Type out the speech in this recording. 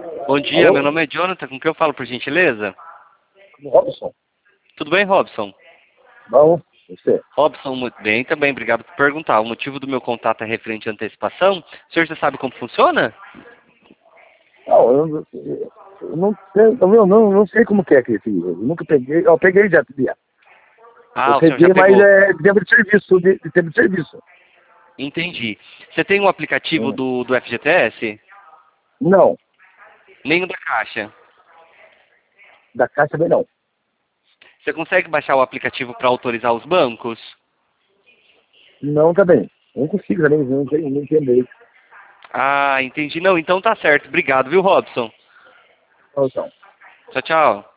Bom dia, Alô? meu nome é Jonathan, com quem eu falo, por gentileza? Robson? Tudo bem, Robson? Bom, você? Robson, muito bem, também, obrigado por perguntar. O motivo do meu contato é referente à antecipação. O senhor já sabe como funciona? Não, eu não sei, não sei como que é que eu nunca peguei, eu peguei já, sabia? Eu Ah, o senhor já peguei, mas pegou. é de tempo de serviço, de tempo de serviço. Entendi. Você tem um aplicativo Hum. do FGTS? Não, Nem o da Caixa. da Caixa também não. Você consegue baixar o aplicativo para autorizar os bancos? Não também. Não consigo também, não entender. Ah, entendi. Não, então tá certo. Obrigado, viu, Robson? Então, Tchau, tchau.